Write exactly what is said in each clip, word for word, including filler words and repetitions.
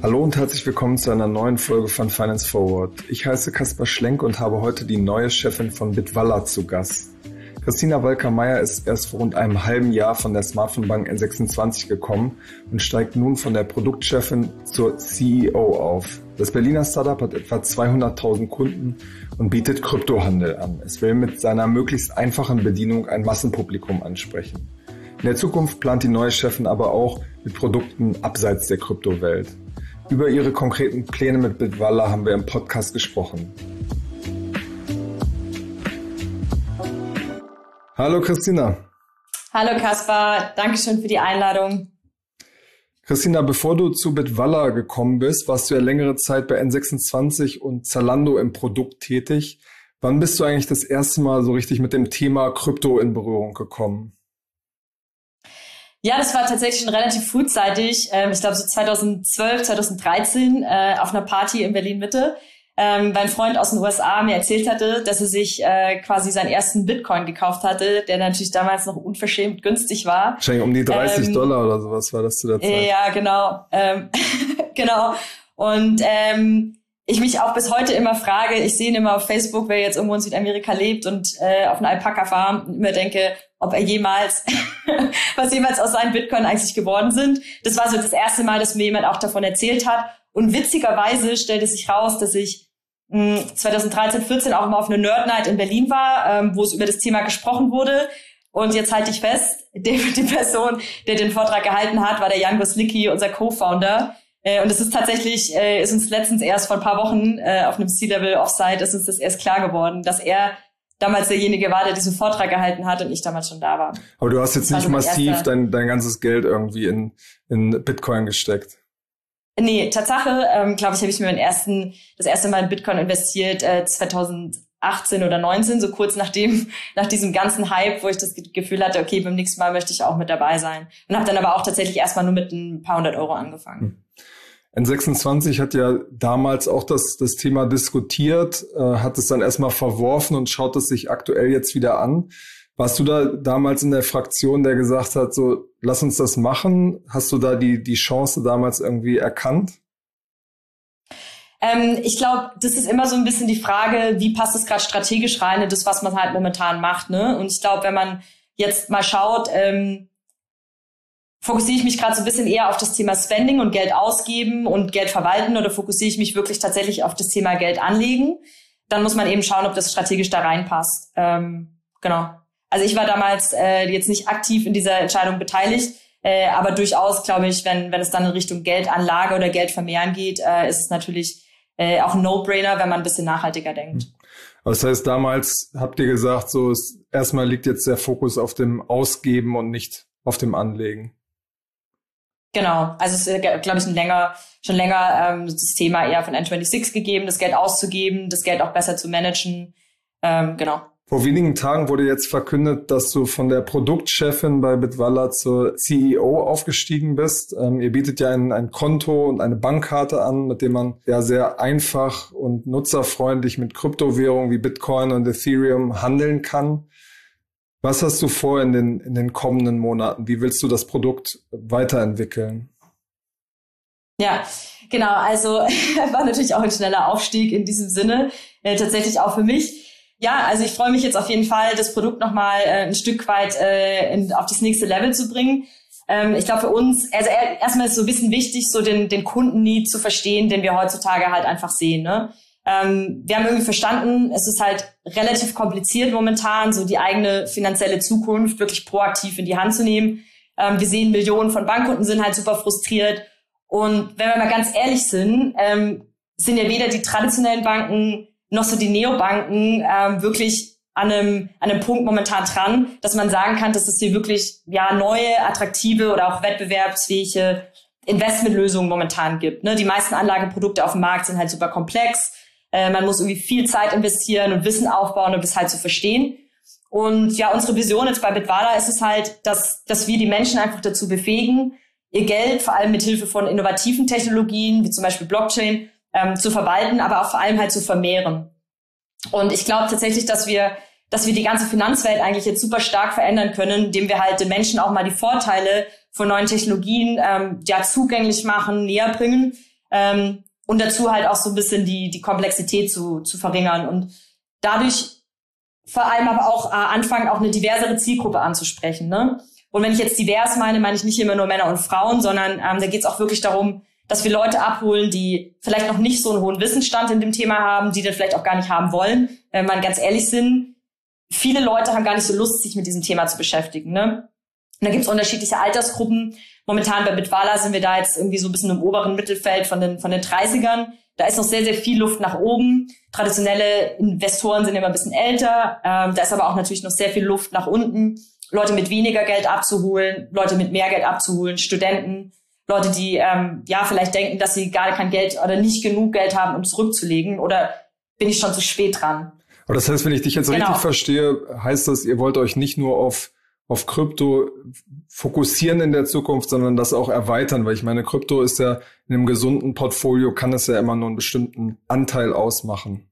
Hallo und herzlich willkommen zu einer neuen Folge von Finance Forward. Ich heiße Kaspar Schlenk und habe heute die neue Chefin von Bitwala zu Gast. Christina Walker-Meyer ist erst vor rund einem halben Jahr von der Smartphone-Bank N sechsundzwanzig gekommen und steigt nun von der Produktchefin zur C E O auf. Das Berliner Startup hat etwa zweihunderttausend Kunden und bietet Kryptohandel an. Es will mit seiner möglichst einfachen Bedienung ein Massenpublikum ansprechen. In der Zukunft plant die neue Chefin aber auch mit Produkten abseits der Kryptowelt. Über ihre konkreten Pläne mit Bitwala haben wir im Podcast gesprochen. Hallo Christina. Hallo Kaspar, Dankeschön für die Einladung. Christina, bevor du zu Bitwala gekommen bist, warst du ja längere Zeit bei N sechsundzwanzig und Zalando im Produkt tätig. Wann bist du eigentlich das erste Mal so richtig mit dem Thema Krypto in Berührung gekommen? Ja, das war tatsächlich schon relativ frühzeitig. Ich glaube so zweitausendzwölf, zweitausenddreizehn auf einer Party in Berlin-Mitte. Ähm, weil ein Freund aus den U S A mir erzählt hatte, dass er sich äh, quasi seinen ersten Bitcoin gekauft hatte, der natürlich damals noch unverschämt günstig war. Wahrscheinlich um die dreißig ähm, Dollar oder sowas war das zu der Zeit. Ja, genau. Ähm, genau. Und ähm, ich mich auch bis heute immer frage, ich sehe ihn immer auf Facebook, wer jetzt irgendwo in Südamerika lebt und äh, auf einer Alpaka-Farm und immer denke, ob er jemals, was jemals aus seinen Bitcoin eigentlich geworden sind. Das war so das erste Mal, dass mir jemand auch davon erzählt hat. Und witzigerweise stellte sich raus, dass ich zweitausenddreizehn, vierzehn auch mal auf eine Nerd Night in Berlin war, ähm, wo es über das Thema gesprochen wurde. Und jetzt halte ich fest, die, die Person, der den Vortrag gehalten hat, war der Jan Goslicki, unser Co-Founder. Äh, und es ist tatsächlich, äh, ist uns letztens erst vor ein paar Wochen äh, auf einem C-Level Offsite, ist uns das erst klar geworden, dass er damals derjenige war, der diesen Vortrag gehalten hat und ich damals schon da war. Aber du hast jetzt nicht massiv dein, dein ganzes Geld irgendwie in, in Bitcoin gesteckt. Nee, Tatsache, ähm, glaube ich, habe ich mir meinen ersten, das erste Mal in Bitcoin investiert, äh, zweitausendachtzehn oder neunzehn, so kurz nachdem, nach diesem ganzen Hype, wo ich das Gefühl hatte, okay, beim nächsten Mal möchte ich auch mit dabei sein. Und habe dann aber auch tatsächlich erstmal nur mit ein paar hundert Euro angefangen. N sechsundzwanzig hat ja damals auch das, das Thema diskutiert, äh, hat es dann erstmal verworfen und schaut es sich aktuell jetzt wieder an. Warst du da damals in der Fraktion, der gesagt hat, so, lass uns das machen? Hast du da die, die Chance damals irgendwie erkannt? Ähm, ich glaube, das ist immer so ein bisschen die Frage, wie passt es gerade strategisch rein in das, was man halt momentan macht, ne? Und ich glaube, wenn man jetzt mal schaut, ähm, fokussiere ich mich gerade so ein bisschen eher auf das Thema Spending und Geld ausgeben und Geld verwalten oder fokussiere ich mich wirklich tatsächlich auf das Thema Geld anlegen? Dann muss man eben schauen, ob das strategisch da reinpasst. Ähm, genau. Also ich war damals äh, jetzt nicht aktiv in dieser Entscheidung beteiligt, äh, aber durchaus, glaube ich, wenn wenn es dann in Richtung Geldanlage oder Geldvermehren geht, äh, ist es natürlich äh, auch ein No-Brainer, wenn man ein bisschen nachhaltiger denkt. Das heißt, damals habt ihr gesagt, so ist, erstmal liegt jetzt der Fokus auf dem Ausgeben und nicht auf dem Anlegen. Genau, also es ist, glaube ich, ein länger, schon länger ähm, das Thema eher von N sechsundzwanzig gegeben, das Geld auszugeben, das Geld auch besser zu managen, ähm, genau. Vor wenigen Tagen wurde jetzt verkündet, dass du von der Produktchefin bei Bitwala zur C E O aufgestiegen bist. Ähm, ihr bietet ja ein, ein Konto und eine Bankkarte an, mit dem man ja sehr einfach und nutzerfreundlich mit Kryptowährungen wie Bitcoin und Ethereum handeln kann. Was hast du vor in den, in den kommenden Monaten? Wie willst du das Produkt weiterentwickeln? Ja, genau. Also war natürlich auch ein schneller Aufstieg in diesem Sinne, äh, tatsächlich auch für mich. Ja, also ich freue mich jetzt auf jeden Fall, das Produkt nochmal äh, ein Stück weit äh, in, auf das nächste Level zu bringen. Ähm, ich glaube für uns, also er, erstmal ist es so ein bisschen wichtig, so den, den Kundenneed zu verstehen, den wir heutzutage halt einfach sehen, ne? Ähm, wir haben irgendwie verstanden, es ist halt relativ kompliziert momentan, so die eigene finanzielle Zukunft wirklich proaktiv in die Hand zu nehmen. Ähm, wir sehen, Millionen von Bankkunden sind halt super frustriert. Und wenn wir mal ganz ehrlich sind, ähm, sind ja weder die traditionellen Banken noch so die Neobanken ähm, wirklich an einem, an einem Punkt momentan dran, dass man sagen kann, dass es hier wirklich ja neue, attraktive oder auch wettbewerbsfähige Investmentlösungen momentan gibt. Ne? Die meisten Anlageprodukte auf dem Markt sind halt super komplex. Äh, man muss irgendwie viel Zeit investieren und Wissen aufbauen, um das halt zu verstehen. Und ja, unsere Vision jetzt bei Bitwala ist es halt, dass, dass wir die Menschen einfach dazu befähigen, ihr Geld vor allem mit Hilfe von innovativen Technologien, wie zum Beispiel Blockchain, ähm, zu verwalten, aber auch vor allem halt zu vermehren. Und ich glaube tatsächlich, dass wir, dass wir die ganze Finanzwelt eigentlich jetzt super stark verändern können, indem wir halt den Menschen auch mal die Vorteile von neuen Technologien ähm, ja zugänglich machen, näher bringen. ähm, und dazu halt auch so ein bisschen die die Komplexität zu zu verringern und dadurch vor allem aber auch äh, anfangen, auch eine diversere Zielgruppe anzusprechen, ne? Und wenn ich jetzt divers meine, meine ich nicht immer nur Männer und Frauen, sondern ähm, da geht es auch wirklich darum, dass wir Leute abholen, die vielleicht noch nicht so einen hohen Wissensstand in dem Thema haben, die den vielleicht auch gar nicht haben wollen. Wenn man ganz ehrlich sind, viele Leute haben gar nicht so Lust, sich mit diesem Thema zu beschäftigen, ne? Und da gibt es unterschiedliche Altersgruppen. Momentan bei Bitwala sind wir da jetzt irgendwie so ein bisschen im oberen Mittelfeld von den von den dreißigern. Da ist noch sehr, sehr viel Luft nach oben. Traditionelle Investoren sind immer ein bisschen älter. Ähm, da ist aber auch natürlich noch sehr viel Luft nach unten. Leute mit weniger Geld abzuholen, Leute mit mehr Geld abzuholen, Studenten, Leute, die ähm, ja vielleicht denken, dass sie gar kein Geld oder nicht genug Geld haben, um zurückzulegen. Oder bin ich schon zu spät dran? Aber das heißt, wenn ich dich jetzt genau. richtig verstehe, heißt das, ihr wollt euch nicht nur auf auf Krypto fokussieren in der Zukunft, sondern das auch erweitern, weil ich meine, Krypto ist ja in einem gesunden Portfolio, kann es ja immer nur einen bestimmten Anteil ausmachen.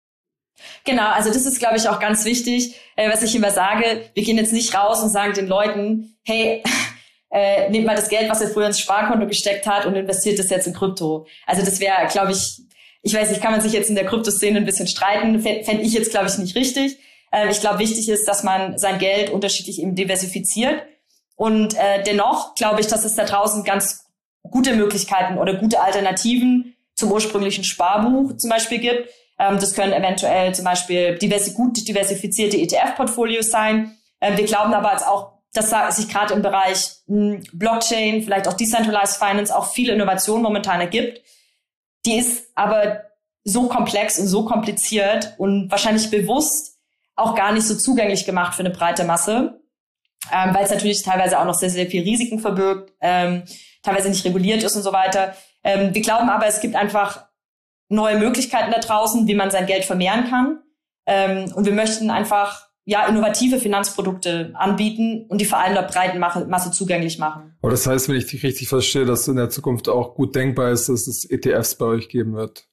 Genau, also das ist, glaube ich, auch ganz wichtig, äh, was ich immer sage, wir gehen jetzt nicht raus und sagen den Leuten, hey, äh, nehmt mal das Geld, was ihr früher ins Sparkonto gesteckt habt und investiert das jetzt in Krypto. Also das wäre, glaube ich, ich weiß nicht, kann man sich jetzt in der Kryptoszene ein bisschen streiten, fände ich jetzt, glaube ich, nicht richtig. Ich glaube, wichtig ist, dass man sein Geld unterschiedlich eben diversifiziert. Und äh, dennoch glaube ich, dass es da draußen ganz gute Möglichkeiten oder gute Alternativen zum ursprünglichen Sparbuch zum Beispiel gibt. Ähm, das können eventuell zum Beispiel diversi- gut diversifizierte E T F-Portfolios sein. Ähm, wir glauben aber als auch, dass sich gerade im Bereich mh, Blockchain, vielleicht auch Decentralized Finance auch viele Innovationen momentan ergibt. Die ist aber so komplex und so kompliziert und wahrscheinlich bewusst auch gar nicht so zugänglich gemacht für eine breite Masse, ähm, weil es natürlich teilweise auch noch sehr, sehr viel Risiken verbirgt, ähm, teilweise nicht reguliert ist und so weiter. Ähm, wir glauben aber, es gibt einfach neue Möglichkeiten da draußen, wie man sein Geld vermehren kann. Ähm, und wir möchten einfach ja innovative Finanzprodukte anbieten und die vor allem der breiten Masse zugänglich machen. Aber das heißt, wenn ich dich richtig verstehe, dass in der Zukunft auch gut denkbar ist, dass es E T Fs bei euch geben wird.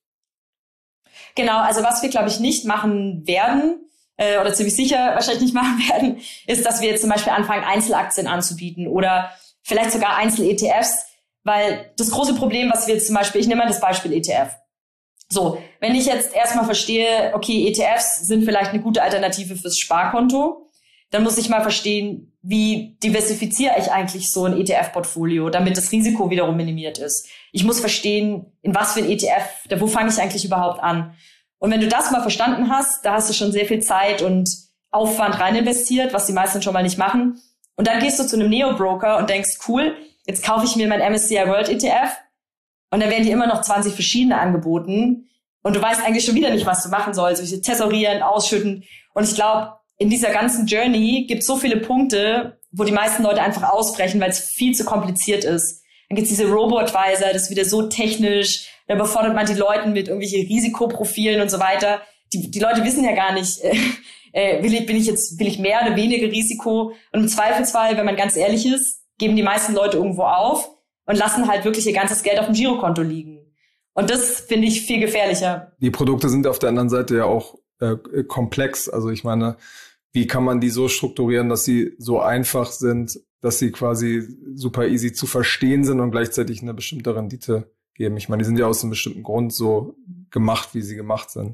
Genau, also was wir, glaube ich, nicht machen werden, oder ziemlich sicher wahrscheinlich nicht machen werden, ist, dass wir jetzt zum Beispiel anfangen, Einzelaktien anzubieten oder vielleicht sogar Einzel-E T Fs, weil das große Problem, was wir jetzt zum Beispiel, ich nehme mal das Beispiel E T F. So, wenn ich jetzt erstmal verstehe, okay, E T Fs sind vielleicht eine gute Alternative fürs Sparkonto, dann muss ich mal verstehen, wie diversifiziere ich eigentlich so ein E T F-Portfolio, damit das Risiko wiederum minimiert ist. Ich muss verstehen, in was für ein E T F, da wo fange ich eigentlich überhaupt an? Und wenn du das mal verstanden hast, da hast du schon sehr viel Zeit und Aufwand rein investiert, was die meisten schon mal nicht machen. Und dann gehst du zu einem Neo-Broker und denkst, cool, jetzt kaufe ich mir mein M S C I World E T F und dann werden dir immer noch zwanzig verschiedene angeboten und du weißt eigentlich schon wieder nicht, was du machen sollst. Also tesorieren, ausschütten. Und ich glaube, in dieser ganzen Journey gibt es so viele Punkte, wo die meisten Leute einfach ausbrechen, weil es viel zu kompliziert ist. Dann gibt es diese Robo-Advisor, das ist wieder so technisch. Da überfordert man die Leute mit irgendwelchen Risikoprofilen und so weiter. Die, die Leute wissen ja gar nicht, äh, will ich, bin ich jetzt, will ich mehr oder weniger Risiko? Und im Zweifelsfall, wenn man ganz ehrlich ist, geben die meisten Leute irgendwo auf und lassen halt wirklich ihr ganzes Geld auf dem Girokonto liegen. Und das finde ich viel gefährlicher. Die Produkte sind auf der anderen Seite ja auch äh, komplex. Also ich meine, wie kann man die so strukturieren, dass sie so einfach sind, dass sie quasi super easy zu verstehen sind und gleichzeitig eine bestimmte Rendite geben. Ich meine, die sind ja aus einem bestimmten Grund so gemacht, wie sie gemacht sind.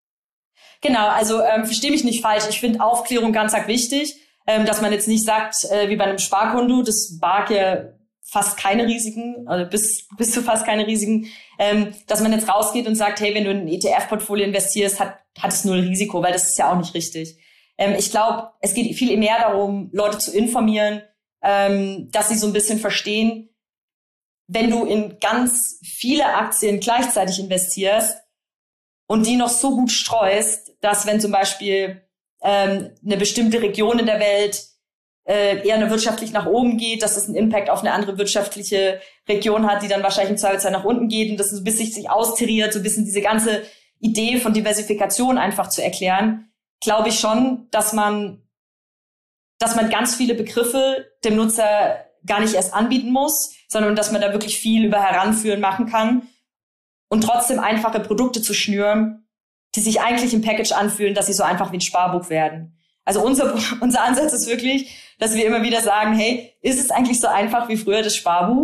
Genau, also ähm, verstehe mich nicht falsch. Ich finde Aufklärung ganz arg wichtig, ähm, dass man jetzt nicht sagt, äh, wie bei einem Sparkonto, das barg ja fast keine Risiken, also bis, bis zu fast keine Risiken, ähm, dass man jetzt rausgeht und sagt, hey, wenn du in ein E T F-Portfolio investierst, hat, hat es null Risiko, weil das ist ja auch nicht richtig. Ähm, ich glaube, es geht viel mehr darum, Leute zu informieren, ähm, dass sie so ein bisschen verstehen, wenn du in ganz viele Aktien gleichzeitig investierst und die noch so gut streust, dass wenn zum Beispiel ähm, eine bestimmte Region in der Welt äh, eher nur wirtschaftlich nach oben geht, dass es einen Impact auf eine andere wirtschaftliche Region hat, die dann wahrscheinlich im Zweifelsfall nach unten geht und das so ein bisschen sich austariert, so ein bisschen diese ganze Idee von Diversifikation einfach zu erklären, glaube ich schon, dass man, dass man ganz viele Begriffe dem Nutzer gar nicht erst anbieten muss, sondern dass man da wirklich viel über Heranführen machen kann und trotzdem einfache Produkte zu schnüren, die sich eigentlich im Package anfühlen, dass sie so einfach wie ein Sparbuch werden. Also unser, unser Ansatz ist wirklich, dass wir immer wieder sagen, hey, ist es eigentlich so einfach wie früher das Sparbuch?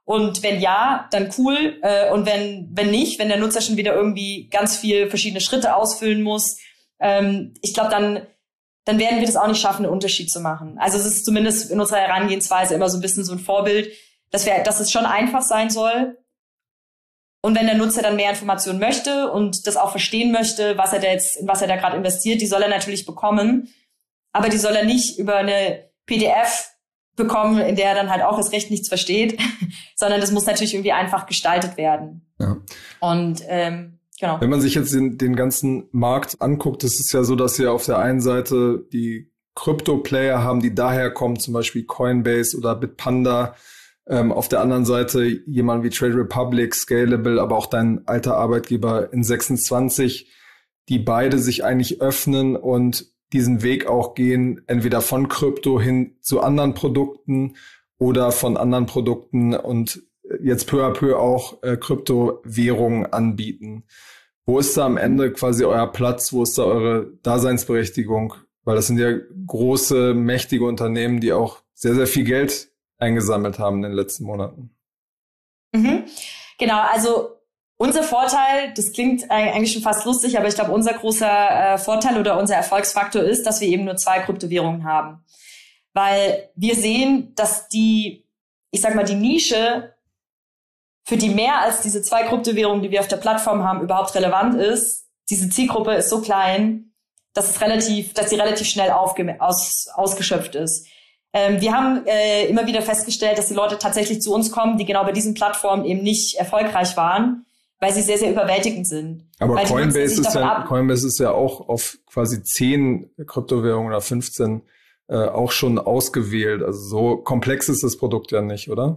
Und wenn ja, dann cool. Äh, und wenn wenn nicht, wenn der Nutzer schon wieder irgendwie ganz viel verschiedene Schritte ausfüllen muss, ähm, ich glaube, dann dann werden wir das auch nicht schaffen, einen Unterschied zu machen. Also es ist zumindest in unserer Herangehensweise immer so ein bisschen so ein Vorbild, dass wir, dass es schon einfach sein soll. Und wenn der Nutzer dann mehr Informationen möchte und das auch verstehen möchte, was er da jetzt, in was er da gerade investiert, die soll er natürlich bekommen. Aber die soll er nicht über eine P D F bekommen, in der er dann halt auch erst recht nichts versteht, sondern das muss natürlich irgendwie einfach gestaltet werden. Ja. Und ähm, genau. Wenn man sich jetzt den, den ganzen Markt anguckt, ist es ja so, dass wir auf der einen Seite die Krypto-Player haben, die daher kommen, zum Beispiel Coinbase oder Bitpanda. Ähm, auf der anderen Seite jemand wie Trade Republic, Scalable, aber auch dein alter Arbeitgeber in sechsundzwanzig, die beide sich eigentlich öffnen und diesen Weg auch gehen, entweder von Krypto hin zu anderen Produkten oder von anderen Produkten und jetzt peu à peu auch äh, Kryptowährungen anbieten. Wo ist da am Ende quasi euer Platz? Wo ist da eure Daseinsberechtigung? Weil das sind ja große, mächtige Unternehmen, die auch sehr, sehr viel Geld eingesammelt haben in den letzten Monaten. Mhm. Genau, also unser Vorteil, das klingt eigentlich schon fast lustig, aber ich glaube, unser großer äh, Vorteil oder unser Erfolgsfaktor ist, dass wir eben nur zwei Kryptowährungen haben. Weil wir sehen, dass die, ich sag mal, die Nische, für die mehr als diese zwei Kryptowährungen, die wir auf der Plattform haben, überhaupt relevant ist, diese Zielgruppe ist so klein, dass es relativ, dass sie relativ schnell aufge- aus, ausgeschöpft ist. Ähm, wir haben äh, immer wieder festgestellt, dass die Leute tatsächlich zu uns kommen, die genau bei diesen Plattformen eben nicht erfolgreich waren, weil sie sehr, sehr überwältigend sind. Aber weil Coinbase ist, ja, Coinbase ist ja auch auf quasi zehn Kryptowährungen oder fünfzehn äh, auch schon ausgewählt. Also so komplex ist das Produkt ja nicht, oder?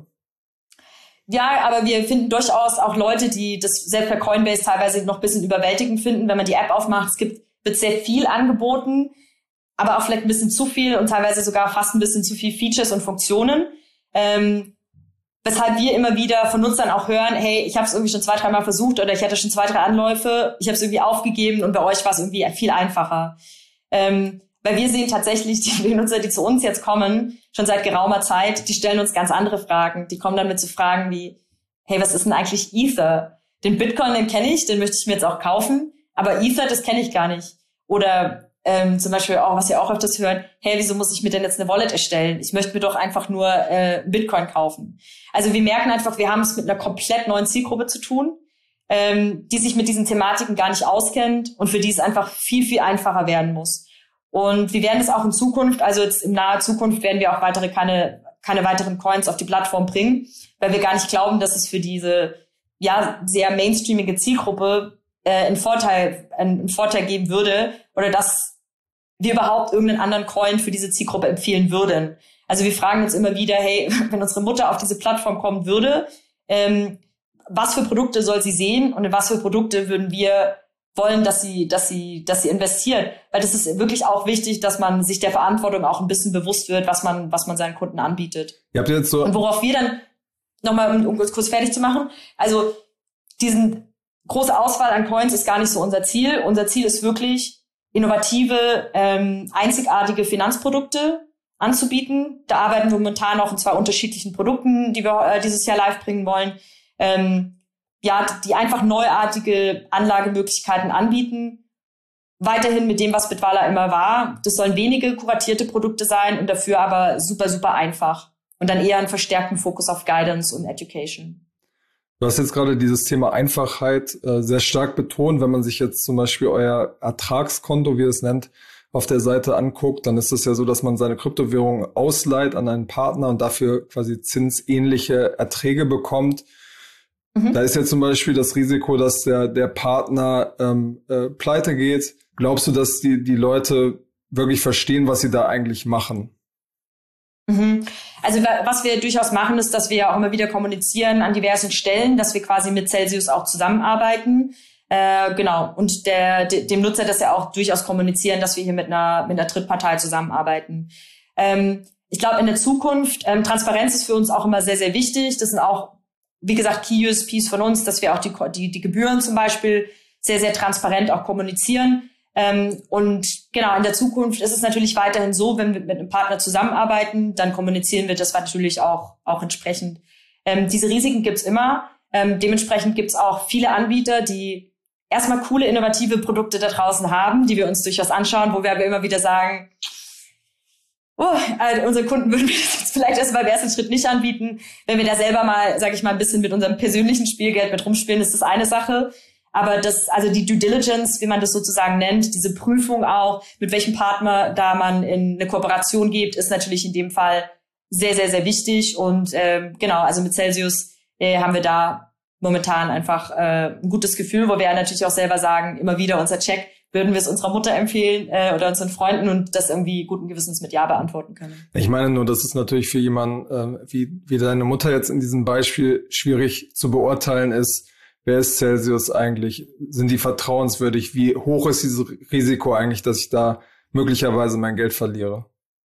Ja, aber wir finden durchaus auch Leute, die das selbst bei Coinbase teilweise noch ein bisschen überwältigend finden, wenn man die App aufmacht. Es gibt, wird sehr viel angeboten, aber auch vielleicht ein bisschen zu viel und teilweise sogar fast ein bisschen zu viel Features und Funktionen. Ähm, weshalb wir immer wieder von Nutzern auch hören, hey, ich habe es irgendwie schon zwei, dreimal versucht oder ich hatte schon zwei, drei Anläufe, ich habe es irgendwie aufgegeben und bei euch war es irgendwie viel einfacher. Ähm, weil wir sehen tatsächlich, die Nutzer, die zu uns jetzt kommen, schon seit geraumer Zeit, die stellen uns ganz andere Fragen. Die kommen dann mit so Fragen wie, hey, was ist denn eigentlich Ether? Den Bitcoin, den kenne ich, den möchte ich mir jetzt auch kaufen, aber Ether, das kenne ich gar nicht. Oder Ähm, zum Beispiel auch, was wir auch öfters hören, hey, wieso muss ich mir denn jetzt eine Wallet erstellen? Ich möchte mir doch einfach nur äh, Bitcoin kaufen. Also wir merken einfach, wir haben es mit einer komplett neuen Zielgruppe zu tun, ähm, die sich mit diesen Thematiken gar nicht auskennt und für die es einfach viel, viel einfacher werden muss. Und wir werden es auch in Zukunft, also jetzt in naher Zukunft werden wir auch weitere keine, keine weiteren Coins auf die Plattform bringen, weil wir gar nicht glauben, dass es für diese ja sehr mainstreamige Zielgruppe äh, einen Vorteil, einen Vorteil geben würde oder dass wir überhaupt irgendeinen anderen Coin für diese Zielgruppe empfehlen würden. Also wir fragen uns immer wieder, hey, wenn unsere Mutter auf diese Plattform kommen würde, ähm, was für Produkte soll sie sehen und in was für Produkte würden wir wollen, dass sie, dass sie, dass sie investiert? Weil das ist wirklich auch wichtig, dass man sich der Verantwortung auch ein bisschen bewusst wird, was man, was man seinen Kunden anbietet. Ihr habt jetzt so und worauf wir dann nochmal, um, um kurz fertig zu machen, also diesen große Auswahl an Coins ist gar nicht so unser Ziel. Unser Ziel ist wirklich, innovative, ähm, einzigartige Finanzprodukte anzubieten. Da arbeiten wir momentan auch in zwei unterschiedlichen Produkten, die wir äh, dieses Jahr live bringen wollen. Ähm, ja, die einfach neuartige Anlagemöglichkeiten anbieten. Weiterhin mit dem, was Bitwala immer war. Das sollen wenige kuratierte Produkte sein und dafür aber super, super einfach. Und dann eher einen verstärkten Fokus auf Guidance und Education. Du hast jetzt gerade dieses Thema Einfachheit äh, sehr stark betont. Wenn man sich jetzt zum Beispiel euer Ertragskonto, wie ihr es nennt, auf der Seite anguckt, dann ist es ja so, dass man seine Kryptowährung ausleiht an einen Partner und dafür quasi zinsähnliche Erträge bekommt. Mhm. Da ist jetzt zum Beispiel das Risiko, dass der der Partner ähm, äh, pleite geht. Glaubst du, dass die die Leute wirklich verstehen, was sie da eigentlich machen? Also was wir durchaus machen, ist, dass wir auch immer wieder kommunizieren an diversen Stellen, dass wir quasi mit Celsius auch zusammenarbeiten. Äh, genau. Und der, de, dem Nutzer das ja auch durchaus kommunizieren, dass wir hier mit einer, mit einer Drittpartei zusammenarbeiten. Ähm, ich glaube, in der Zukunft, ähm, Transparenz ist für uns auch immer sehr, sehr wichtig. Das sind auch, wie gesagt, Key U S Ps von uns, dass wir auch die, die, die Gebühren zum Beispiel sehr, sehr transparent auch kommunizieren. Ähm, und genau, in der Zukunft ist es natürlich weiterhin so, wenn wir mit einem Partner zusammenarbeiten, dann kommunizieren wir das natürlich auch, auch entsprechend. Ähm, diese Risiken gibt's immer. Ähm, dementsprechend gibt's auch viele Anbieter, die erstmal coole, innovative Produkte da draußen haben, die wir uns durchaus anschauen, wo wir aber immer wieder sagen, oh, also unsere Kunden würden wir das jetzt vielleicht erst beim ersten Schritt nicht anbieten. Wenn wir da selber mal, sage ich mal, ein bisschen mit unserem persönlichen Spielgeld mit rumspielen, ist das eine Sache. Aber das, also die Due Diligence, wie man das sozusagen nennt, diese Prüfung auch, mit welchem Partner da man in eine Kooperation geht, ist natürlich in dem Fall sehr, sehr, sehr wichtig. Und ähm, genau, also mit Celsius äh, haben wir da momentan einfach äh, ein gutes Gefühl, wo wir ja natürlich auch selber sagen, immer wieder unser Check, würden wir es unserer Mutter empfehlen äh, oder unseren Freunden und das irgendwie guten Gewissens mit Ja beantworten können. Ich meine nur, das ist natürlich für jemanden äh, wie, wie deine Mutter jetzt in diesem Beispiel schwierig zu beurteilen ist. Wer ist Celsius eigentlich? Sind die vertrauenswürdig? Wie hoch ist dieses Risiko eigentlich, dass ich da möglicherweise mein Geld verliere?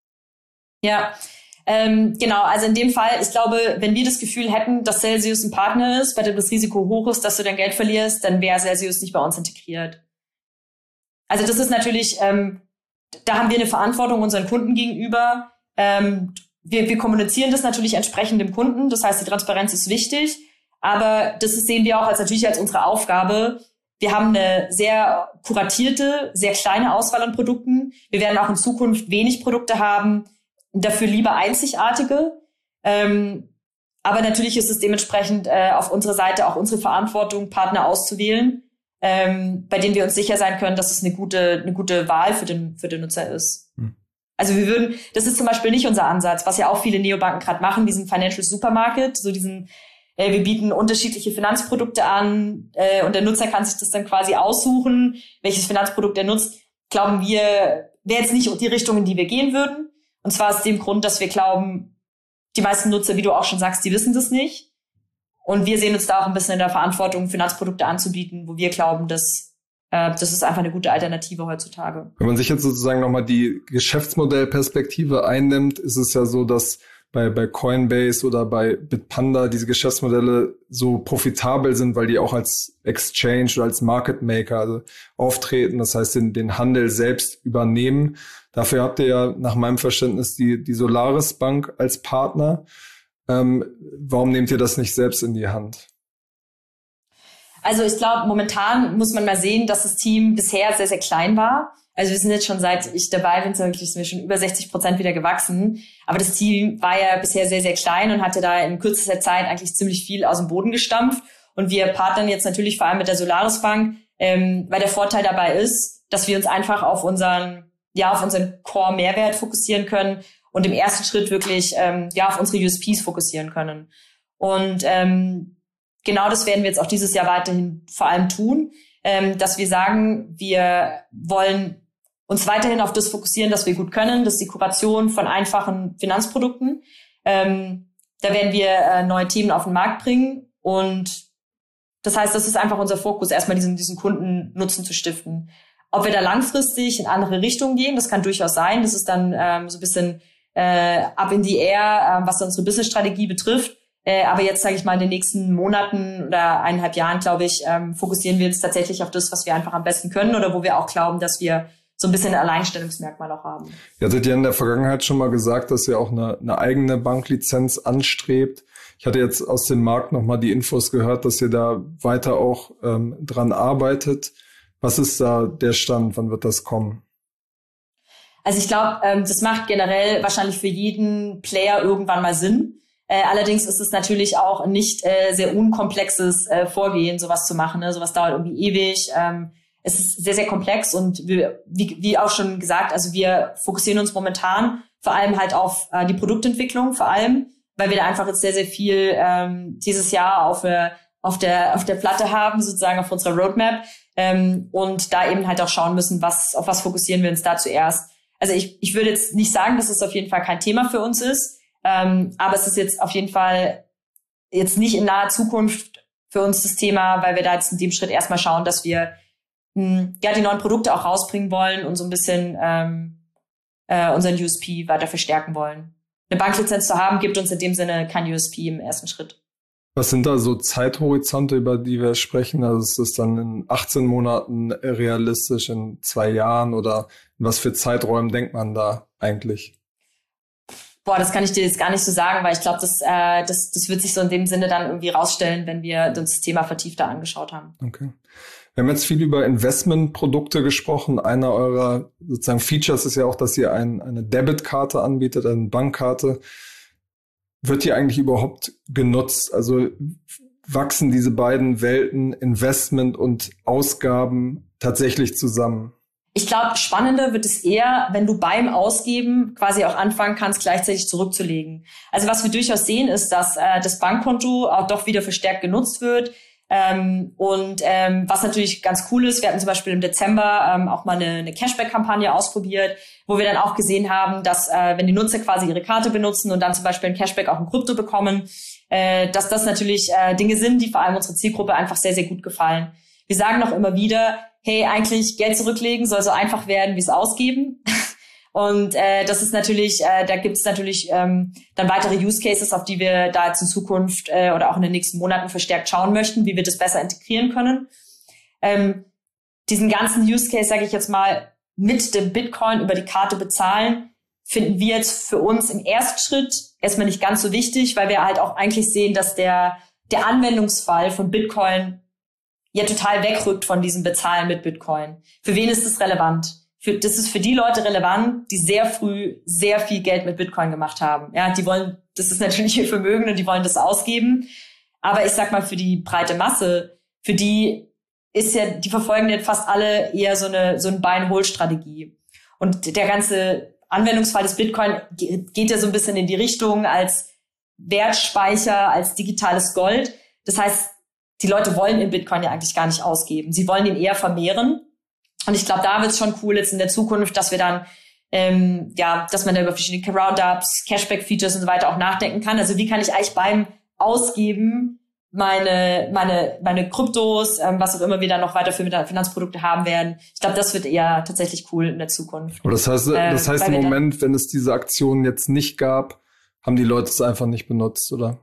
Ja, ähm, genau. Also in dem Fall, ich glaube, wenn wir das Gefühl hätten, dass Celsius ein Partner ist, bei dem das Risiko hoch ist, dass du dein Geld verlierst, dann wäre Celsius nicht bei uns integriert. Also das ist natürlich, ähm, da haben wir eine Verantwortung unseren Kunden gegenüber. Ähm, wir, wir kommunizieren das natürlich entsprechend dem Kunden. Das heißt, die Transparenz ist wichtig. Aber das sehen wir auch als natürlich als unsere Aufgabe. Wir haben eine sehr kuratierte, sehr kleine Auswahl an Produkten. Wir werden auch in Zukunft wenig Produkte haben, dafür lieber einzigartige. Ähm, aber natürlich ist es dementsprechend äh, auf unserer Seite auch unsere Verantwortung, Partner auszuwählen, ähm, bei denen wir uns sicher sein können, dass es eine gute, eine gute Wahl für den, für den Nutzer ist. Hm. Also wir würden, das ist zum Beispiel nicht unser Ansatz, was ja auch viele Neobanken gerade machen, diesen Financial Supermarket, so diesen wir bieten unterschiedliche Finanzprodukte an äh, und der Nutzer kann sich das dann quasi aussuchen, welches Finanzprodukt er nutzt. Glauben wir, wäre jetzt nicht die Richtung, in die wir gehen würden. Und zwar aus dem Grund, dass wir glauben, die meisten Nutzer, wie du auch schon sagst, die wissen das nicht. Und wir sehen uns da auch ein bisschen in der Verantwortung, Finanzprodukte anzubieten, wo wir glauben, dass äh, das ist einfach eine gute Alternative heutzutage. Wenn man sich jetzt sozusagen nochmal die Geschäftsmodellperspektive einnimmt, ist es ja so, dass bei bei Coinbase oder bei Bitpanda diese Geschäftsmodelle so profitabel sind, weil die auch als Exchange oder als Market Maker also auftreten, das heißt den den Handel selbst übernehmen. Dafür habt ihr ja nach meinem Verständnis die die Solaris Bank als Partner. Ähm, warum nehmt ihr das nicht selbst in die Hand? Also ich glaube, momentan muss man mal sehen, dass das Team bisher sehr, sehr klein war. Also wir sind jetzt schon seit ich dabei bin, sind wir schon über sechzig Prozent wieder gewachsen. Aber das Team war ja bisher sehr, sehr klein und hatte da in kürzester Zeit eigentlich ziemlich viel aus dem Boden gestampft. Und wir partnern jetzt natürlich vor allem mit der Solaris Bank, ähm, weil der Vorteil dabei ist, dass wir uns einfach auf unseren, ja, auf unseren Core-Mehrwert fokussieren können und im ersten Schritt wirklich, ähm, ja, auf unsere U S Ps fokussieren können. Und ähm, genau das werden wir jetzt auch dieses Jahr weiterhin vor allem tun, ähm, dass wir sagen, wir wollen uns weiterhin auf das fokussieren, das wir gut können. Das ist die Kuration von einfachen Finanzprodukten. Ähm, da werden wir äh, neue Themen auf den Markt bringen. Und das heißt, das ist einfach unser Fokus, erstmal diesen, diesen Kunden Nutzen zu stiften. Ob wir da langfristig in andere Richtungen gehen, das kann durchaus sein. Das ist dann ähm, so ein bisschen äh, up in the air, äh, was unsere Business-Strategie betrifft. Äh, aber jetzt, sage ich mal, in den nächsten Monaten oder eineinhalb Jahren, glaube ich, ähm, fokussieren wir uns tatsächlich auf das, was wir einfach am besten können oder wo wir auch glauben, dass wir so ein bisschen ein Alleinstellungsmerkmal auch haben. Ihr hattet ja in der Vergangenheit schon mal gesagt, dass ihr auch eine, eine eigene Banklizenz anstrebt. Ich hatte jetzt aus dem Markt nochmal die Infos gehört, dass ihr da weiter auch ähm, dran arbeitet. Was ist da der Stand? Wann wird das kommen? Also ich glaube, ähm, das macht generell wahrscheinlich für jeden Player irgendwann mal Sinn. Äh, allerdings ist es natürlich auch ein nicht äh, sehr unkomplexes äh, Vorgehen, sowas zu machen. Ne? Sowas dauert irgendwie ewig. Ähm, es ist sehr, sehr komplex und wir, wie, wie auch schon gesagt, also wir fokussieren uns momentan vor allem halt auf äh, die Produktentwicklung, vor allem, weil wir da einfach jetzt sehr, sehr viel ähm, dieses Jahr auf, äh, auf der auf der Platte haben, sozusagen auf unserer Roadmap ähm, und da eben halt auch schauen müssen, was auf was fokussieren wir uns da zuerst. Also ich, ich würde jetzt nicht sagen, dass es auf jeden Fall kein Thema für uns ist, ähm, aber es ist jetzt auf jeden Fall jetzt nicht in naher Zukunft für uns das Thema, weil wir da jetzt in dem Schritt erstmal schauen, dass wir mh, ja die neuen Produkte auch rausbringen wollen und so ein bisschen ähm, äh, unseren U S P weiter verstärken wollen. Eine Banklizenz zu haben, gibt uns in dem Sinne kein U S P im ersten Schritt. Was sind da so Zeithorizonte, über die wir sprechen? Also ist das dann in achtzehn Monaten realistisch, in zwei Jahren oder in was für Zeiträumen denkt man da eigentlich? Boah, das kann ich dir jetzt gar nicht so sagen, weil ich glaube, das, äh, das, das wird sich so in dem Sinne dann irgendwie rausstellen, wenn wir uns das Thema vertiefter angeschaut haben. Okay. Wir haben jetzt viel über Investmentprodukte gesprochen. Einer eurer sozusagen Features ist ja auch, dass ihr ein, eine Debitkarte anbietet, eine Bankkarte. Wird die eigentlich überhaupt genutzt? Also wachsen diese beiden Welten, Investment und Ausgaben, tatsächlich zusammen? Ich glaube, spannender wird es eher, wenn du beim Ausgeben quasi auch anfangen kannst, gleichzeitig zurückzulegen. Also was wir durchaus sehen, ist, dass äh, das Bankkonto auch doch wieder verstärkt genutzt wird. Ähm, und ähm, was natürlich ganz cool ist, wir hatten zum Beispiel im Dezember ähm, auch mal eine, eine Cashback-Kampagne ausprobiert, wo wir dann auch gesehen haben, dass äh, wenn die Nutzer quasi ihre Karte benutzen und dann zum Beispiel ein Cashback auch in Krypto bekommen, äh, dass das natürlich äh, Dinge sind, die vor allem unserer Zielgruppe einfach sehr, sehr gut gefallen. Wir sagen auch immer wieder, hey, eigentlich Geld zurücklegen soll so einfach werden wie es ausgeben. Und äh, das ist natürlich, äh, da gibt es natürlich ähm, dann weitere Use Cases, auf die wir da jetzt in Zukunft äh, oder auch in den nächsten Monaten verstärkt schauen möchten, wie wir das besser integrieren können. Ähm, diesen ganzen Use Case, sage ich jetzt mal, mit dem Bitcoin über die Karte bezahlen, finden wir jetzt für uns im Erstschritt erstmal nicht ganz so wichtig, weil wir halt auch eigentlich sehen, dass der der Anwendungsfall von Bitcoin ja total wegrückt von diesem Bezahlen mit Bitcoin. Für wen ist das relevant? Für, das ist für die Leute relevant, die sehr früh sehr viel Geld mit Bitcoin gemacht haben. Ja, die wollen, das ist natürlich ihr Vermögen und die wollen das ausgeben. Aber ich sag mal, für die breite Masse, für die ist ja, die verfolgen jetzt fast alle eher so eine, so eine Buy-and-Hold-Strategie. Und der ganze Anwendungsfall des Bitcoin geht ja so ein bisschen in die Richtung als Wertspeicher, als digitales Gold. Das heißt, die Leute wollen in Bitcoin ja eigentlich gar nicht ausgeben. Sie wollen ihn eher vermehren. Und ich glaube, da wird es schon cool jetzt in der Zukunft, dass wir dann, ähm, ja, dass man da über verschiedene Roundups, Cashback-Features und so weiter auch nachdenken kann. Also wie kann ich eigentlich beim Ausgeben meine, meine, meine Kryptos, ähm, was auch immer wir dann noch weiter für Finanzprodukte haben werden. Ich glaube, das wird eher tatsächlich cool in der Zukunft. Aber das heißt, das heißt ähm, im Moment, wenn es diese Aktion jetzt nicht gab, haben die Leute es einfach nicht benutzt, oder?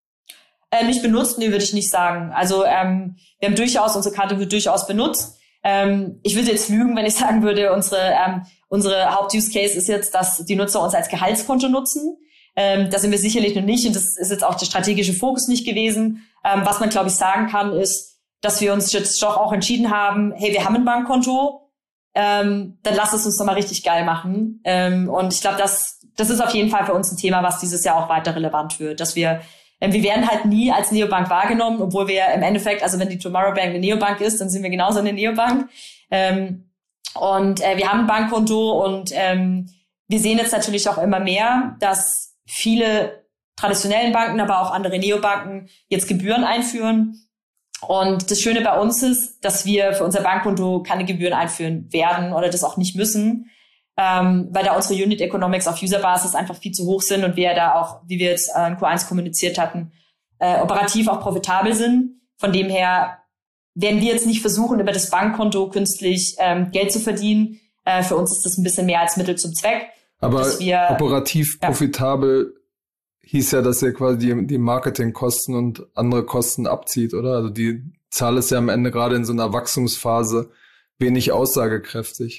Äh, nicht benutzt, nee, würde ich nicht sagen. Also ähm, wir haben durchaus, unsere Karte wird durchaus benutzt. Ähm, ich würde jetzt lügen, wenn ich sagen würde, unsere ähm, unsere Haupt-Use-Case ist jetzt, dass die Nutzer uns als Gehaltskonto nutzen. Ähm, da sind wir sicherlich noch nicht und das ist jetzt auch der strategische Fokus nicht gewesen. Ähm, was man, glaube ich, sagen kann, ist, dass wir uns jetzt doch auch entschieden haben, hey, wir haben ein Bankkonto, ähm, dann lass es uns doch mal richtig geil machen. Ähm, und ich glaube, das das ist auf jeden Fall für uns ein Thema, was dieses Jahr auch weiter relevant wird, dass wir Wir werden halt nie als Neobank wahrgenommen, obwohl wir im Endeffekt, also wenn die Tomorrow Bank eine Neobank ist, dann sind wir genauso eine Neobank. Ähm, und äh, wir haben ein Bankkonto und ähm, wir sehen jetzt natürlich auch immer mehr, dass viele traditionellen Banken, aber auch andere Neobanken jetzt Gebühren einführen. Und das Schöne bei uns ist, dass wir für unser Bankkonto keine Gebühren einführen werden oder das auch nicht müssen. Ähm, weil da unsere Unit Economics auf User-Basis einfach viel zu hoch sind und wir da auch, wie wir jetzt äh, in Q eins kommuniziert hatten, äh, operativ auch profitabel sind. Von dem her werden wir jetzt nicht versuchen, über das Bankkonto künstlich ähm, Geld zu verdienen. Äh, für uns ist das ein bisschen mehr als Mittel zum Zweck. Aber dass wir, operativ ja. profitabel hieß ja, dass ihr quasi die, die Marketingkosten und andere Kosten abzieht, oder? Also die Zahl ist ja am Ende gerade in so einer Wachstumsphase wenig aussagekräftig.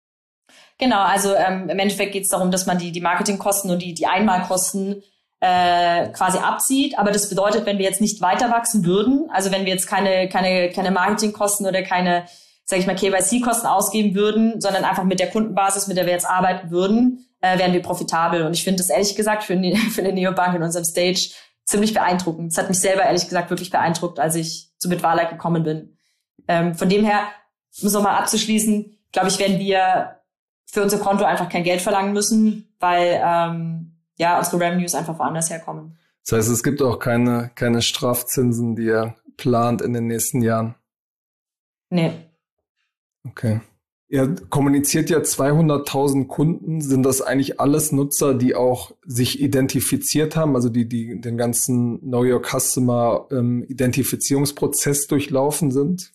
Genau, also ähm, im Endeffekt geht es darum, dass man die die Marketingkosten und die die Einmalkosten äh, quasi abzieht. Aber das bedeutet, wenn wir jetzt nicht weiter wachsen würden, also wenn wir jetzt keine keine keine Marketingkosten oder keine, sage ich mal, K Y C-Kosten ausgeben würden, sondern einfach mit der Kundenbasis, mit der wir jetzt arbeiten würden, äh, wären wir profitabel. Und ich finde das ehrlich gesagt für eine, für eine Neobank in unserem Stage ziemlich beeindruckend. Das hat mich selber ehrlich gesagt wirklich beeindruckt, als ich zu Bitwala gekommen bin. Ähm, von dem her, um es nochmal abzuschließen, glaube ich, werden wir für unser Konto einfach kein Geld verlangen müssen, weil ähm, ja unsere Revenues einfach woanders herkommen. Das heißt, es gibt auch keine keine Strafzinsen, die ihr plant in den nächsten Jahren? Nee. Okay. Ihr kommuniziert ja zweihunderttausend Kunden. Sind das eigentlich alles Nutzer, die auch sich identifiziert haben, also die die den ganzen Know Your Customer ähm, Identifizierungsprozess durchlaufen sind?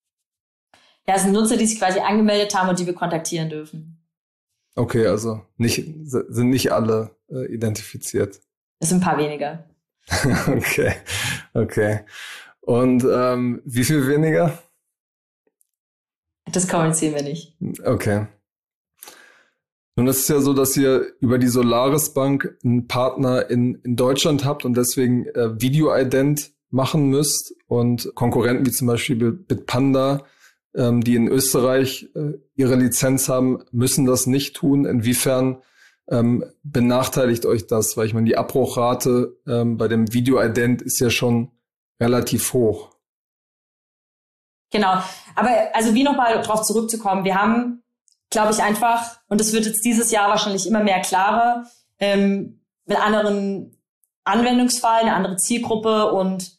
Ja, es sind Nutzer, die sich quasi angemeldet haben und die wir kontaktieren dürfen. Okay, also nicht sind nicht alle äh, identifiziert. Es sind ein paar weniger. Okay, okay. Und ähm, wie viel weniger? Das kommunizieren wir nicht. Okay. Nun ist es ja so, dass ihr über die Solaris Bank einen Partner in, in Deutschland habt und deswegen äh, Video-Ident machen müsst und Konkurrenten wie zum Beispiel Bitpanda, ähm, die in Österreich äh, ihre Lizenz haben, müssen das nicht tun. Inwiefern ähm, benachteiligt euch das? Weil ich meine, die Abbruchrate ähm, bei dem Video-Ident ist ja schon relativ hoch. Genau, aber also wie nochmal drauf zurückzukommen, wir haben, glaube ich, einfach, und das wird jetzt dieses Jahr wahrscheinlich immer mehr klarer, ähm, mit anderen Anwendungsfall, eine andere Zielgruppe und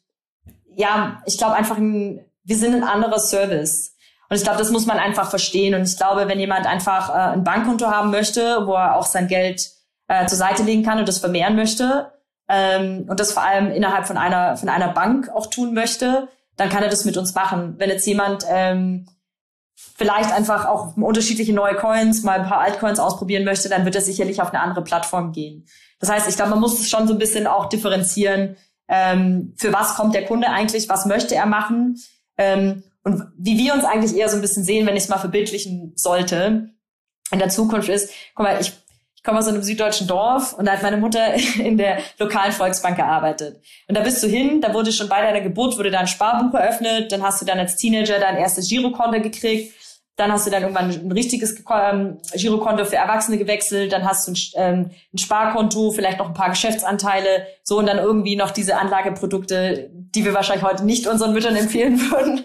ja, ich glaube einfach, ein, wir sind ein anderer Service. Und ich glaube, das muss man einfach verstehen. Und ich glaube, wenn jemand einfach äh, ein Bankkonto haben möchte, wo er auch sein Geld äh, zur Seite legen kann und das vermehren möchte ähm, und das vor allem innerhalb von einer von einer Bank auch tun möchte, dann kann er das mit uns machen. Wenn jetzt jemand ähm, vielleicht einfach auch unterschiedliche neue Coins, mal ein paar Altcoins ausprobieren möchte, dann wird er sicherlich auf eine andere Plattform gehen. Das heißt, ich glaube, man muss es schon so ein bisschen auch differenzieren, ähm, für was kommt der Kunde eigentlich, was möchte er machen ähm, und wie wir uns eigentlich eher so ein bisschen sehen, wenn ich es mal verbildlichen sollte, in der Zukunft ist, guck mal, ich Ich komme aus einem süddeutschen Dorf und da hat meine Mutter in der lokalen Volksbank gearbeitet. Und da bist du hin, da wurde schon bei deiner Geburt, wurde da ein Sparbuch eröffnet, dann hast du dann als Teenager dein erstes Girokonto gekriegt, dann hast du dann irgendwann ein richtiges ähm, Girokonto für Erwachsene gewechselt, dann hast du ein, ähm, ein Sparkonto, vielleicht noch ein paar Geschäftsanteile, so und dann irgendwie noch diese Anlageprodukte, die wir wahrscheinlich heute nicht unseren Müttern empfehlen würden.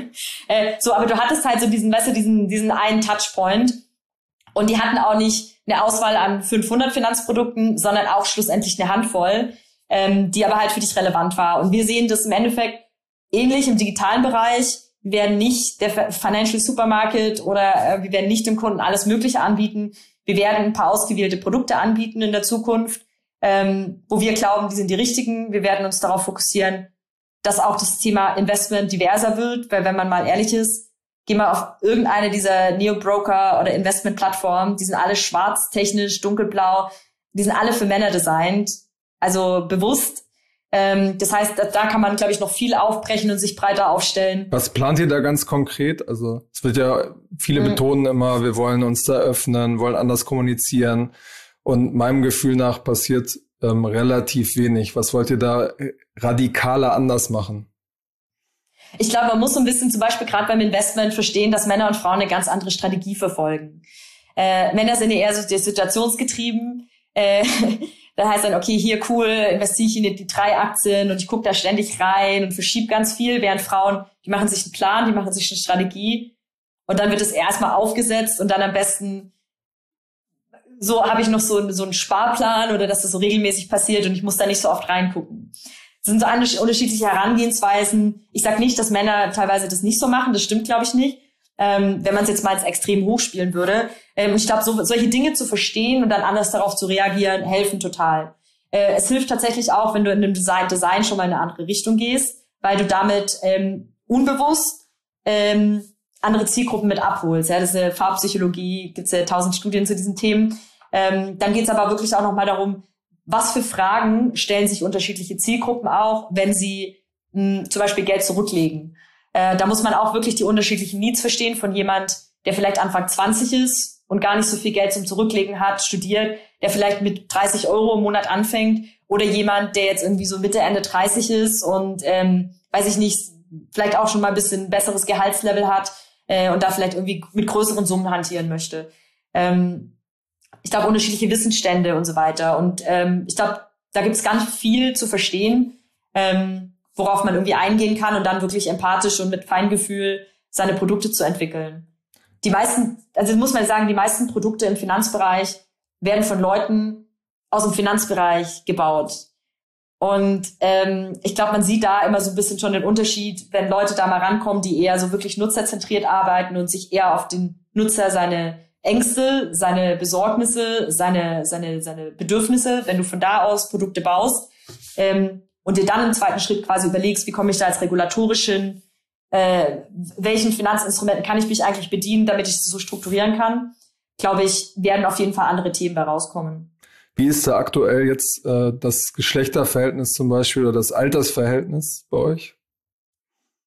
äh, so, aber du hattest halt so diesen, weißt du, diesen, diesen einen Touchpoint und die hatten auch nicht eine Auswahl an fünfhundert Finanzprodukten, sondern auch schlussendlich eine Handvoll, ähm, die aber halt für dich relevant war. Und wir sehen das im Endeffekt ähnlich im digitalen Bereich. Wir werden nicht der Financial Supermarket oder äh, wir werden nicht dem Kunden alles Mögliche anbieten. Wir werden ein paar ausgewählte Produkte anbieten in der Zukunft, ähm, wo wir glauben, die sind die richtigen. Wir werden uns darauf fokussieren, dass auch das Thema Investment diverser wird, weil wenn man mal ehrlich ist, geh mal auf irgendeine dieser Neo-Broker oder Investment-Plattformen, die sind alle schwarz, technisch, dunkelblau, die sind alle für Männer designt, also bewusst. Ähm, das heißt, da, da kann man, glaube ich, noch viel aufbrechen und sich breiter aufstellen. Was plant ihr da ganz konkret? Also es wird ja, viele mhm. betonen immer, wir wollen uns da öffnen, wollen anders kommunizieren und meinem Gefühl nach passiert ähm, relativ wenig. Was wollt ihr da radikaler anders machen? Ich glaube, man muss so ein bisschen zum Beispiel gerade beim Investment verstehen, dass Männer und Frauen eine ganz andere Strategie verfolgen. Äh, Männer sind ja eher so situationsgetrieben. Äh, da heißt dann, okay, hier cool, investiere ich in die drei Aktien und ich gucke da ständig rein und verschiebe ganz viel, während Frauen, die machen sich einen Plan, die machen sich eine Strategie und dann wird es erstmal aufgesetzt und dann am besten so habe ich noch so, so einen Sparplan oder dass das so regelmäßig passiert und ich muss da nicht so oft reingucken. Das sind so unterschiedliche Herangehensweisen. Ich sage nicht, dass Männer teilweise das nicht so machen. Das stimmt, glaube ich, nicht. Ähm, wenn man es jetzt mal als extrem hochspielen würde. Ähm, ich glaube, so, solche Dinge zu verstehen und dann anders darauf zu reagieren, helfen total. Äh, es hilft tatsächlich auch, wenn du in dem Design, Design schon mal in eine andere Richtung gehst, weil du damit ähm, unbewusst ähm, andere Zielgruppen mit abholst. Ja, das ist eine Farbpsychologie, gibt es ja tausend Studien zu diesen Themen. Ähm, dann geht es aber wirklich auch nochmal darum, was für Fragen stellen sich unterschiedliche Zielgruppen auch, wenn sie mh, zum Beispiel Geld zurücklegen. Äh, da muss man auch wirklich die unterschiedlichen Needs verstehen von jemand, der vielleicht Anfang zwanzig ist und gar nicht so viel Geld zum Zurücklegen hat, studiert, der vielleicht mit dreißig Euro im Monat anfängt oder jemand, der jetzt irgendwie so Mitte, Ende dreißig ist und, ähm, weiß ich nicht, vielleicht auch schon mal ein bisschen besseres Gehaltslevel hat äh, und da vielleicht irgendwie mit größeren Summen hantieren möchte. Ähm, Ich glaube, unterschiedliche Wissensstände und so weiter. Und ähm, ich glaube, da gibt es ganz viel zu verstehen, ähm, worauf man irgendwie eingehen kann und dann wirklich empathisch und mit Feingefühl seine Produkte zu entwickeln. Die meisten, also muss man sagen, die meisten Produkte im Finanzbereich werden von Leuten aus dem Finanzbereich gebaut. Und ähm, ich glaube, man sieht da immer so ein bisschen schon den Unterschied, wenn Leute da mal rankommen, die eher so wirklich nutzerzentriert arbeiten und sich eher auf den Nutzer seine Ängste, seine Besorgnisse, seine, seine, seine Bedürfnisse, wenn du von da aus Produkte baust ähm, und dir dann im zweiten Schritt quasi überlegst, wie komme ich da als regulatorischen, äh, welchen Finanzinstrumenten kann ich mich eigentlich bedienen, damit ich es so strukturieren kann, glaube ich, werden auf jeden Fall andere Themen da rauskommen. Wie ist da aktuell jetzt äh, das Geschlechterverhältnis zum Beispiel oder das Altersverhältnis bei euch?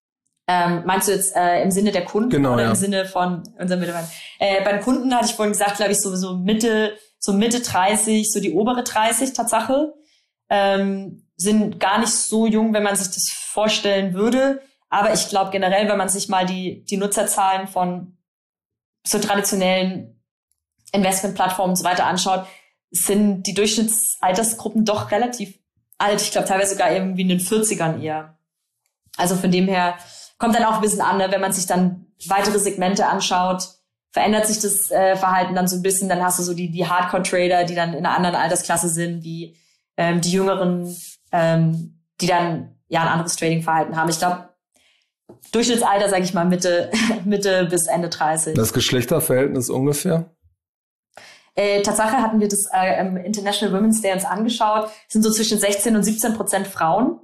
Ähm, meinst du jetzt äh, im Sinne der Kunden genau, oder ja. im Sinne von unseren Mitarbeitern? Äh, bei den Kunden hatte ich vorhin gesagt, glaube ich, so, so Mitte, so Mitte dreißig, so die obere dreißig Tatsache. Ähm, sind gar nicht so jung, wenn man sich das vorstellen würde. Aber ich glaube generell, wenn man sich mal die, die Nutzerzahlen von so traditionellen Investmentplattformen und so weiter anschaut, sind die Durchschnittsaltersgruppen doch relativ alt. Ich glaube teilweise sogar irgendwie in den vierzigern eher. Also von dem her kommt dann auch ein bisschen an, ne? Wenn man sich dann weitere Segmente anschaut, verändert sich das äh, Verhalten dann so ein bisschen. Dann hast du so die, die Hardcore-Trader, die dann in einer anderen Altersklasse sind, wie ähm, die Jüngeren, ähm, die dann ja ein anderes Trading-Verhalten haben. Ich glaube, Durchschnittsalter, sage ich mal, Mitte, Mitte bis Ende dreißig. Das Geschlechterverhältnis ungefähr? Äh, Tatsache hatten wir das äh, im International Women's Day uns angeschaut, sind so zwischen sechzehn und siebzehn Prozent Frauen,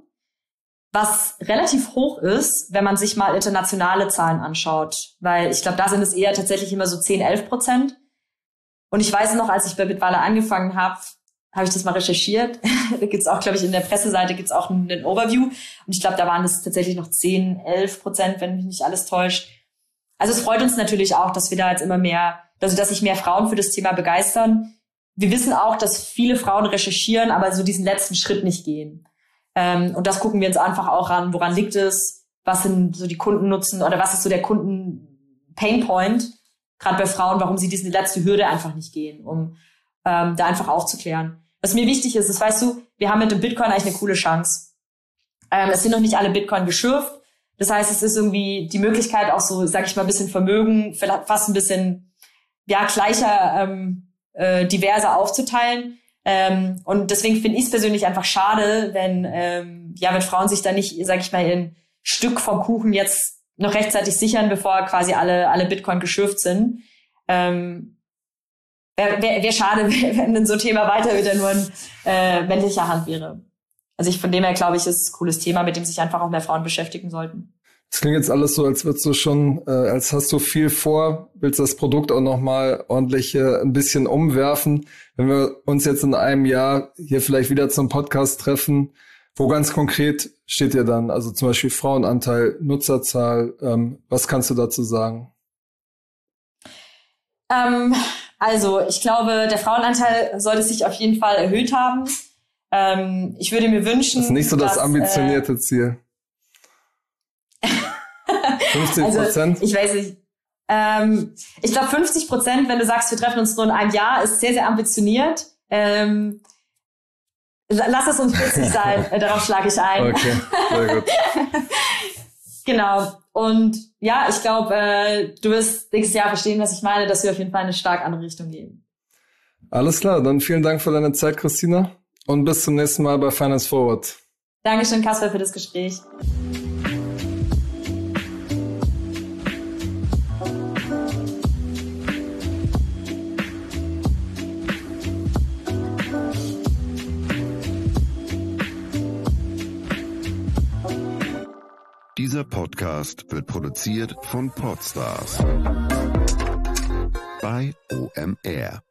was relativ hoch ist, wenn man sich mal internationale Zahlen anschaut, weil ich glaube, da sind es eher tatsächlich immer so zehn, elf Prozent. Und ich weiß noch, als ich bei Bitwala angefangen habe, habe ich das mal recherchiert. Da gibt's auch, glaube ich, in der Presseseite gibt's auch einen, einen Overview. Und ich glaube, da waren es tatsächlich noch zehn, elf Prozent, wenn mich nicht alles täuscht. Also es freut uns natürlich auch, dass wir da jetzt immer mehr, also dass sich mehr Frauen für das Thema begeistern. Wir wissen auch, dass viele Frauen recherchieren, aber so diesen letzten Schritt nicht gehen. Ähm, und das gucken wir uns einfach auch an, woran liegt es, was sind so die Kundennutzen oder was ist so der Kunden-Painpoint, gerade bei Frauen, warum sie diese letzte Hürde einfach nicht gehen, um ähm, da einfach aufzuklären. Was mir wichtig ist, ist, weißt du, wir haben mit dem Bitcoin eigentlich eine coole Chance. Ähm, es sind noch nicht alle Bitcoin geschürft. Das heißt, es ist irgendwie die Möglichkeit, auch so, sag ich mal, ein bisschen Vermögen, vielleicht fast ein bisschen ja gleicher, ähm, äh, diverser aufzuteilen. Ähm, und deswegen finde ich es persönlich einfach schade, wenn ähm, ja, wenn Frauen sich da nicht, sag ich mal, ein Stück vom Kuchen jetzt noch rechtzeitig sichern, bevor quasi alle alle Bitcoin geschürft sind. Ähm, Wäre wär, wär schade, wenn so ein Thema weiter wieder nur in äh, männlicher Hand wäre. Also ich von dem her glaube ich, ist es ein cooles Thema, mit dem sich einfach auch mehr Frauen beschäftigen sollten. Das klingt jetzt alles so, als würdest du schon, äh, als hast du viel vor, willst das Produkt auch nochmal ordentlich äh, ein bisschen umwerfen. Wenn wir uns jetzt in einem Jahr hier vielleicht wieder zum Podcast treffen, wo ganz konkret steht ihr dann? Also zum Beispiel Frauenanteil, Nutzerzahl, ähm, was kannst du dazu sagen? Ähm, also ich glaube, der Frauenanteil sollte sich auf jeden Fall erhöht haben. Ähm, ich würde mir wünschen, das ist nicht so das dass, ambitionierte äh, Ziel. fünfzig Prozent? Also, ich weiß nicht. Ähm, ich glaube, fünfzig Prozent, wenn du sagst, wir treffen uns nur in einem Jahr, ist sehr, sehr ambitioniert. Ähm, lass es uns vierzig sein, äh, darauf schlage ich ein. Okay, sehr gut. Genau. Und ja, ich glaube, äh, du wirst nächstes Jahr verstehen, was ich meine, dass wir auf jeden Fall in eine stark andere Richtung gehen. Alles klar, dann vielen Dank für deine Zeit, Christina. Und bis zum nächsten Mal bei Finance Forward. Dankeschön, Kasper, für das Gespräch. Dieser Podcast wird produziert von Podstars bei O M R.